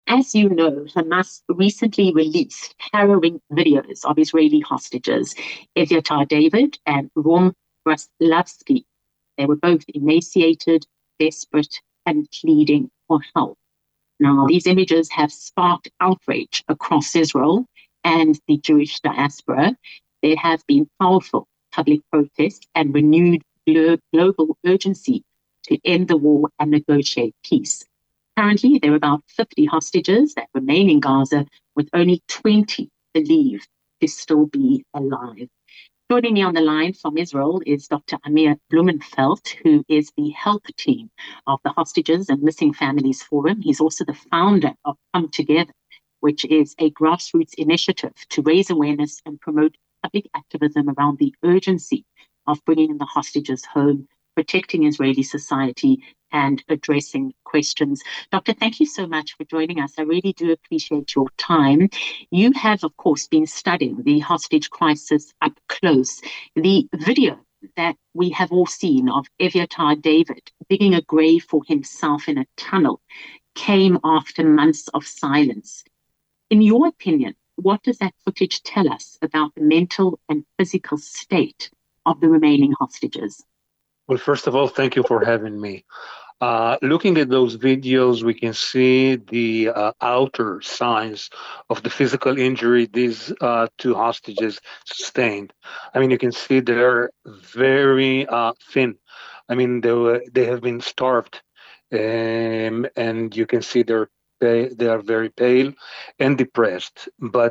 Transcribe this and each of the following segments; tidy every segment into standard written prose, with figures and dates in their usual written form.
As you know, Hamas recently released harrowing videos of Israeli hostages, Evyatar David and Rom Braslavsky. They were both emaciated, desperate, and pleading for help. Now, these images have sparked outrage across Israel and the Jewish diaspora. There have been powerful public protests and renewed global urgency to end the war and negotiate peace. Currently, there are about 50 hostages that remain in Gaza, with only 20 believed to still be alive. Joining me on the line from Israel is Dr. Amir Blumenfeld, who is the help team of the Hostages and Missing Families Forum. He's also the founder of Come Together, which is a grassroots initiative to raise awareness and promote public activism around the urgency of bringing the hostages home, protecting Israeli society, and addressing questions. Doctor, thank you so much for joining us. I really do appreciate your time. You have, of course, been studying the hostage crisis up close. The video that we have all seen of Evyatar David digging a grave for himself in a tunnel came after months of silence. In your opinion, what does that footage tell us about the mental and physical state of the remaining hostages? Well, first of all, thank you for having me. Looking at those videos, we can see the outer signs of the physical injury these two hostages sustained. I mean, you can see they're very thin. I mean, they have been starved, and you can see they are very pale and depressed. But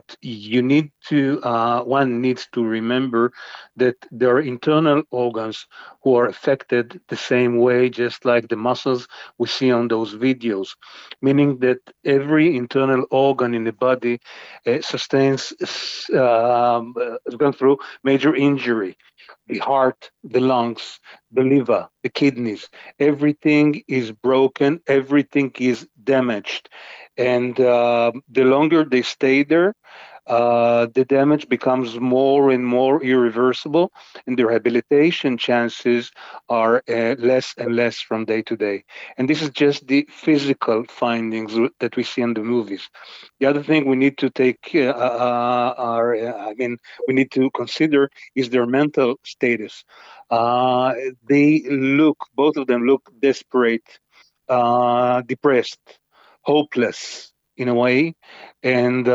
one needs to remember that there are internal organs who are affected the same way, just like the muscles we see on those videos, meaning that every internal organ in the body has gone through major injury. The heart, the lungs, the liver, the kidneys, everything is broken, everything is damaged. And the longer they stay there, the damage becomes more and more irreversible, and the rehabilitation chances are less and less from day to day. And this is just the physical findings that we see in the movies. The other thing we need to we need to consider is their mental status. Both of them look desperate, depressed, hopeless in a way, and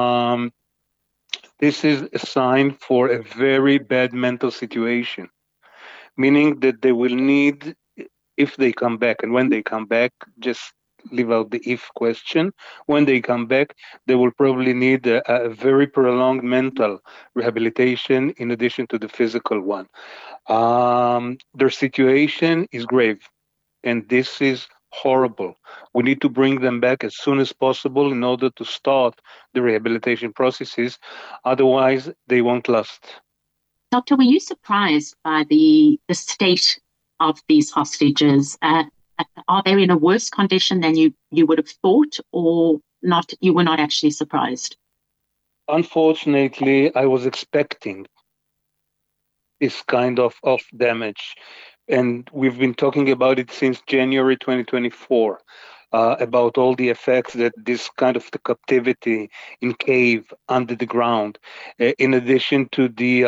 this is a sign for a very bad mental situation, meaning that they will need, if they come back, and when they come back, just leave out the if question. When they come back, they will probably need a very prolonged mental rehabilitation in addition to the physical one. Their situation is grave, and this is horrible. We need to bring them back as soon as possible in order to start the rehabilitation processes. Otherwise, they won't last. Doctor, were you surprised by the state of these hostages? Are they in a worse condition than you would have thought, or not? You were not actually surprised? Unfortunately, I was expecting this kind of damage. And we've been talking about it since January 2024, about all the effects that this kind of the captivity in cave under the ground, in addition to the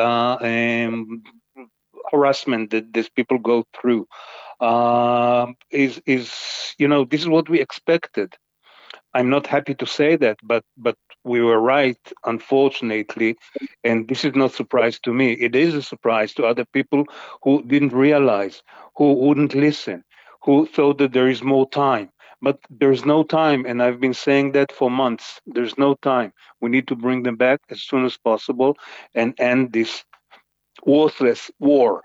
harassment that these people go through, this is what we expected. I'm not happy to say that, but we were right, unfortunately, and this is not a surprise to me. It is a surprise to other people who didn't realize, who wouldn't listen, who thought that there is more time. But there's no time, and I've been saying that for months. There's no time. We need to bring them back as soon as possible and end this worthless war.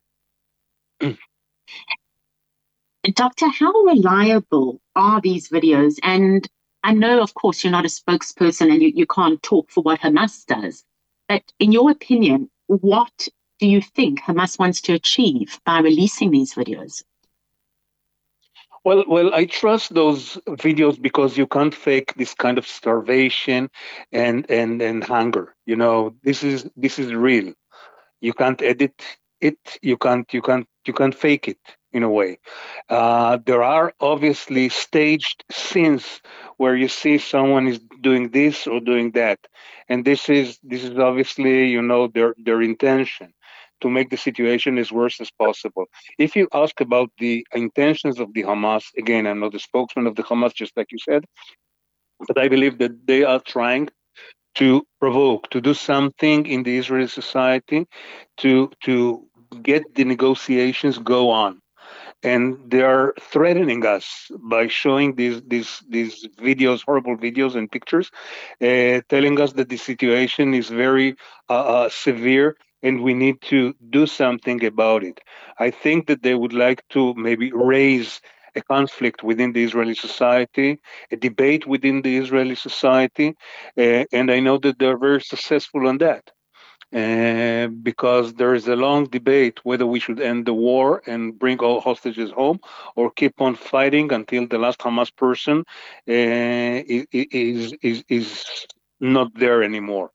Doctor, how reliable are these videos? And I know, of course, you're not a spokesperson and you can't talk for what Hamas does. But in your opinion, what do you think Hamas wants to achieve by releasing these videos? Well, I trust those videos because you can't fake this kind of starvation and hunger. This is real. You can't edit it. You can't fake it. in a way. There are obviously staged scenes where you see someone is doing this or doing that, and this is obviously, their intention to make the situation as worse as possible. If you ask about the intentions of the Hamas, again, I'm not the spokesman of the Hamas, just like you said, but I believe that they are trying to provoke, to do something in the Israeli society to get the negotiations go on. And they are threatening us by showing these videos, horrible videos and pictures, telling us that the situation is very severe and we need to do something about it. I think that they would like to maybe raise a conflict within the Israeli society, a debate within the Israeli society, and I know that they're very successful on that. Because there is a long debate whether we should end the war and bring all hostages home or keep on fighting until the last Hamas person is not there anymore.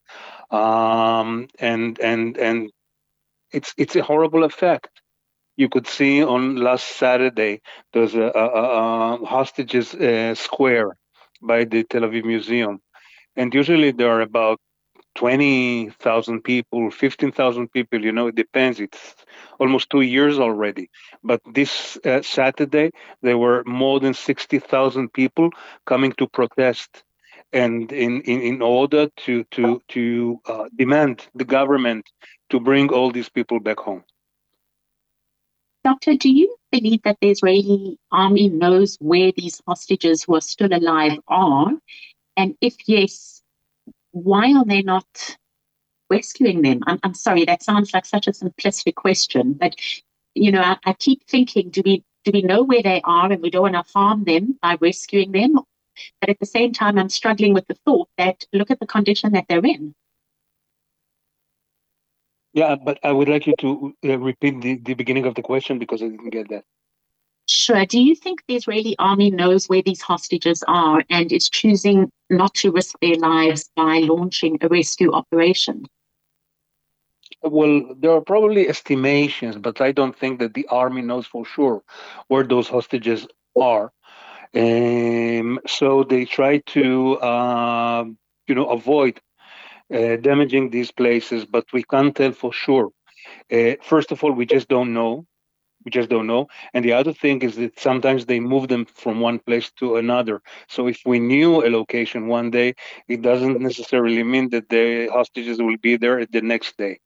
And it's a horrible effect. You could see on last Saturday there's a hostages square by the Tel Aviv Museum, and usually there are about 20,000 people, 15,000 people, it depends. It's almost 2 years already. But this Saturday, there were more than 60,000 people coming to protest. And in order to demand the government to bring all these people back home. Doctor, do you believe that the Israeli army knows where these hostages who are still alive are? And if yes, why are they not rescuing them? I'm sorry, that sounds like such a simplistic question, but I keep thinking, do we know where they are and we don't want to harm them by rescuing them? But at the same time, I'm struggling with the thought that look at the condition that they're in. Yeah, but I would like you to repeat the beginning of the question because I didn't get that. Sure. Do you think the Israeli army knows where these hostages are and is choosing not to risk their lives by launching a rescue operation? Well, there are probably estimations, but I don't think that the army knows for sure where those hostages are. So they try to, avoid damaging these places, but we can't tell for sure. First of all, we just don't know. We just don't know. And the other thing is that sometimes they move them from one place to another. So if we knew a location one day, it doesn't necessarily mean that the hostages will be there the next day.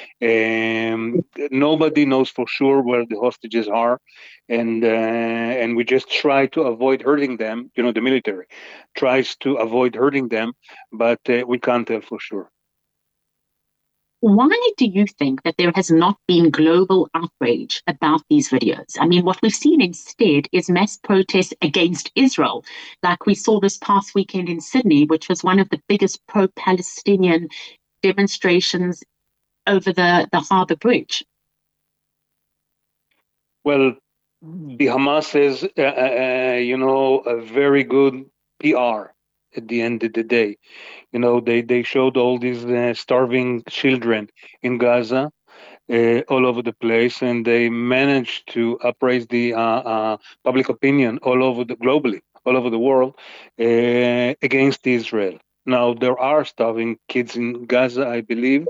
Nobody knows for sure where the hostages are, and we just try to avoid hurting them. The military tries to avoid hurting them, but we can't tell for sure. Why do you think that there has not been global outrage about these videos? I mean, what we've seen instead is mass protests against Israel, like we saw this past weekend in Sydney, which was one of the biggest pro-Palestinian demonstrations over the Harbour Bridge. Well, the Hamas is, a very good PR at the end of the day. They showed all these starving children in Gaza all over the place, and they managed to upraise the public opinion globally, all over the world, against Israel. Now there are starving kids in Gaza, I believe,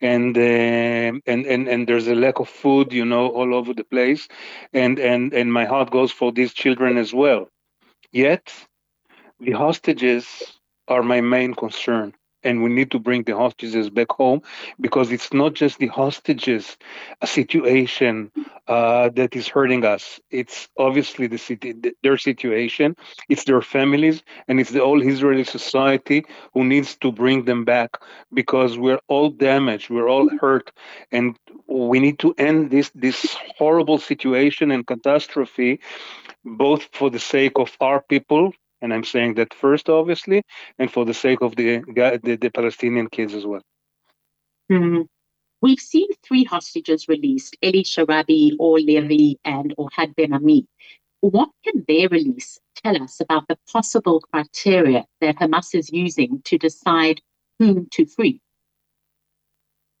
and there's a lack of food, all over the place, and my heart goes for these children as well. Yet the hostages are my main concern. And we need to bring the hostages back home because it's not just the hostages situation that is hurting us. It's obviously their situation, it's their families, and it's the whole Israeli society who needs to bring them back because we're all damaged, we're all hurt, and we need to end this horrible situation and catastrophe, both for the sake of our people. And I'm saying that first, obviously, and for the sake of the Palestinian kids as well. Mm-hmm. We've seen 3 hostages released, Eli Sharabi, Or Levi, and Ohad Ben Ami. What can their release tell us about the possible criteria that Hamas is using to decide whom to free?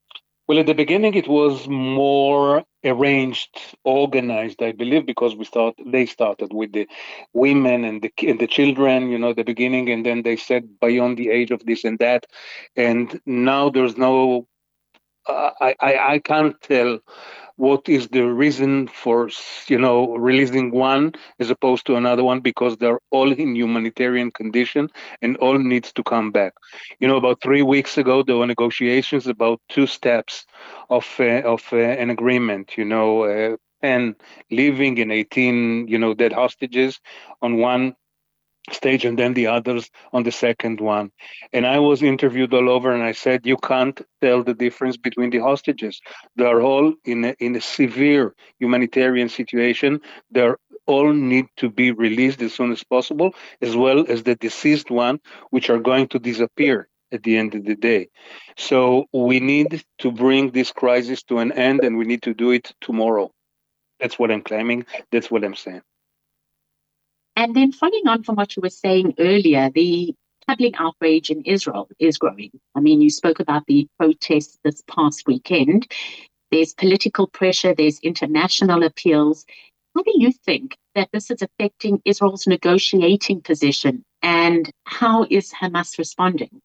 Well, at the beginning, it was more arranged, organized, I believe, because they started with the women and the children, at the beginning, and then they said beyond the age of this and that, and now there's no. I can't tell what is the reason for releasing one as opposed to another one, because they're all in humanitarian condition and all needs to come back. About 3 weeks ago there were negotiations about two steps of an agreement, 10 living and 18 dead hostages on one stage, and then the others on the second one. And I was interviewed all over, and I said, you can't tell the difference between the hostages. They're all in a severe humanitarian situation. They're all need to be released as soon as possible, as well as the deceased one, which are going to disappear at the end of the day. So we need to bring this crisis to an end, and we need to do it tomorrow. That's what I'm claiming. That's what I'm saying. And then following on from what you were saying earlier, the public outrage in Israel is growing. I mean, you spoke about the protests this past weekend. There's political pressure, there's international appeals. How do you think that this is affecting Israel's negotiating position, and how is Hamas responding?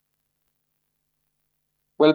Well,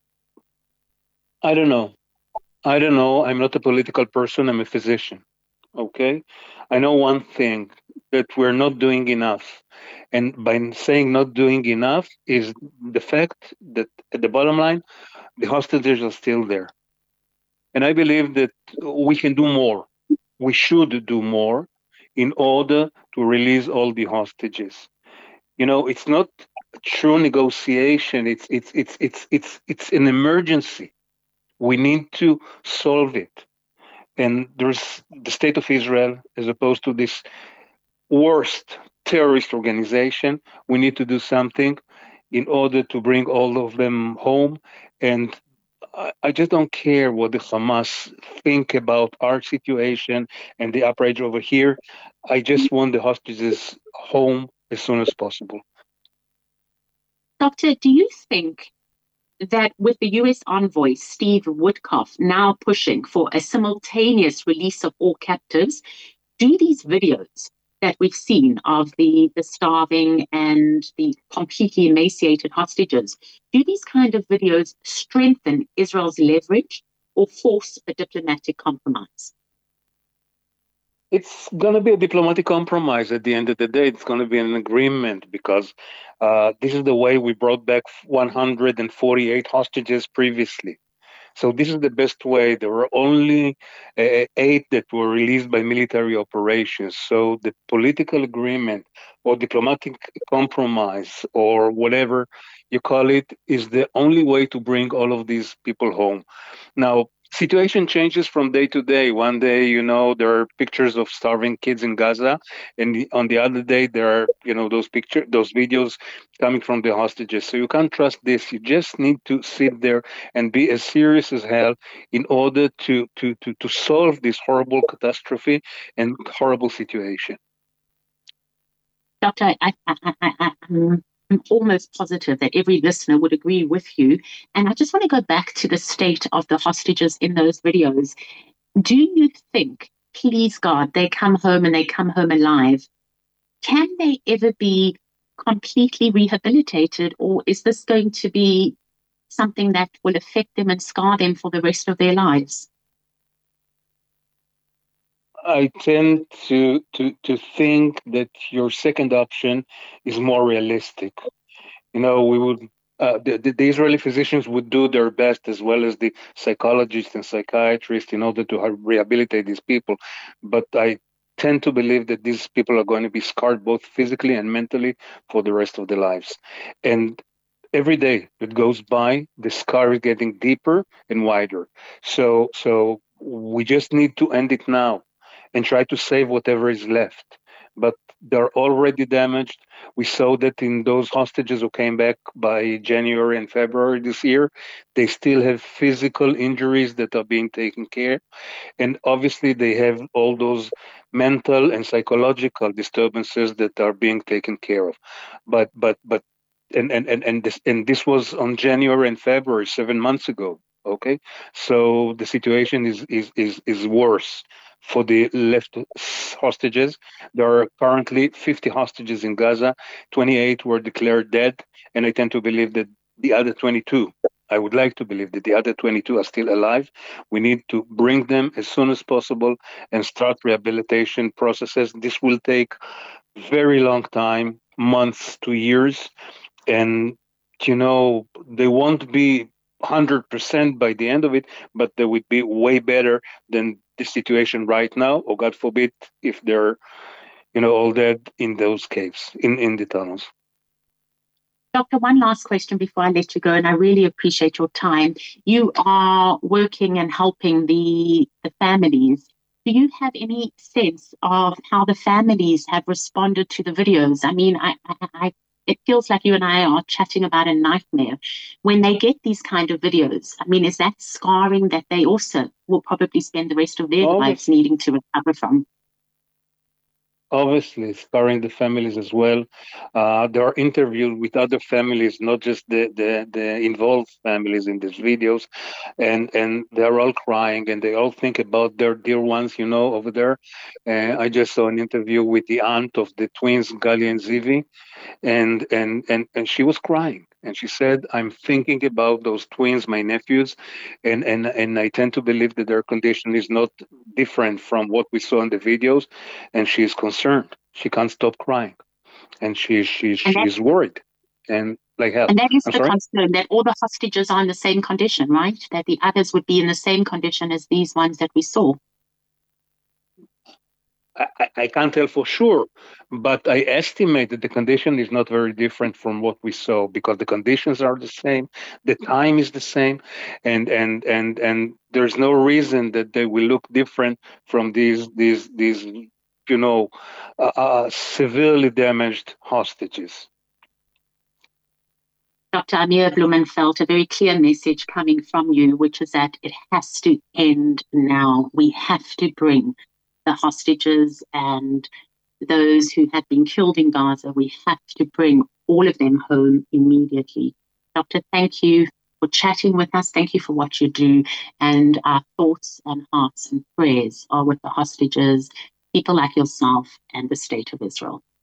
I don't know. I'm not a political person. I'm a physician. Okay. I know one thing, that we're not doing enough. And by saying not doing enough is the fact that at the bottom line, the hostages are still there. And I believe that we can do more. We should do more in order to release all the hostages. It's not a true negotiation. It's an emergency. We need to solve it. And there's the state of Israel, as opposed to this worst terrorist organization. We need to do something in order to bring all of them home. And I just don't care what the Hamas think about our situation and the outrage over here. I just want the hostages home as soon as possible. Doctor, do you think that with the US envoy, Steve Witkoff, now pushing for a simultaneous release of all captives, do these videos that we've seen of the starving and the completely emaciated hostages, do these kind of videos strengthen Israel's leverage or force a diplomatic compromise? It's going to be a diplomatic compromise at the end of the day. It's going to be an agreement, because this is the way we brought back 148 hostages previously. So this is the best way. There were only 8 that were released by military operations. So the political agreement or diplomatic compromise, or whatever you call it, is the only way to bring all of these people home. Now, situation changes from day to day. One day, there are pictures of starving kids in Gaza, and on the other day, there are, those videos coming from the hostages. So you can't trust this. You just need to sit there and be as serious as hell in order to solve this horrible catastrophe and horrible situation. Doctor, I'm almost positive that every listener would agree with you. And I just want to go back to the state of the hostages in those videos. Do you think, please God, they come home and they come home alive? Can they ever be completely rehabilitated, or is this going to be something that will affect them and scar them for the rest of their lives? I tend to think that your second option is more realistic. We would the Israeli physicians would do their best, as well as the psychologists and psychiatrists, in order to rehabilitate these people. But I tend to believe that these people are going to be scarred both physically and mentally for the rest of their lives. And every day that goes by, the scar is getting deeper and wider. So we just need to end it now and try to save whatever is left. But they're already damaged. We saw that in those hostages who came back by January and February this year. They still have physical injuries that are being taken care. And obviously they have all those mental and psychological disturbances that are being taken care of. But this was on January and February, 7 months ago. Okay, so the situation is worse for the left hostages. There are currently 50 hostages in Gaza. 28 were declared dead, and I tend to believe that the other 22. I would like to believe that the other 22 are still alive. We need to bring them as soon as possible and start rehabilitation processes. This will take very long time, months to years, and they won't be 100% by the end of it, but they would be way better than the situation right now, or God forbid if they're all dead in those caves, in the tunnels. Doctor, one last question before I let you go, and I really appreciate your time. You are working and helping the families. Do you have any sense of how the families have responded to the videos? I mean, it feels like you and I are chatting about a nightmare. When they get these kind of videos, I mean, is that scarring that they also will probably spend the rest of their lives needing to recover from? Obviously, scarring the families as well. There are interviews with other families, not just the involved families in these videos, and they're all crying and they all think about their dear ones, over there. I just saw an interview with the aunt of the twins, Gali and Zivi, and she was crying. And she said, I'm thinking about those twins, my nephews, and I tend to believe that their condition is not different from what we saw in the videos, and she is concerned. She can't stop crying, and she's worried, and like hell. And that is the concern, that all the hostages are in the same condition, right? That the others would be in the same condition as these ones that we saw. I can't tell for sure, but I estimate that the condition is not very different from what we saw, because the conditions are the same, the time is the same, and there's no reason that they will look different from these severely damaged hostages. Dr. Amir Blumenfeld, a very clear message coming from you, which is that it has to end now. We have to bring the hostages and those who have been killed in Gaza, we have to bring all of them home immediately. Doctor, thank you for chatting with us. Thank you for what you do. And our thoughts and hearts and prayers are with the hostages, people like yourself, and the State of Israel.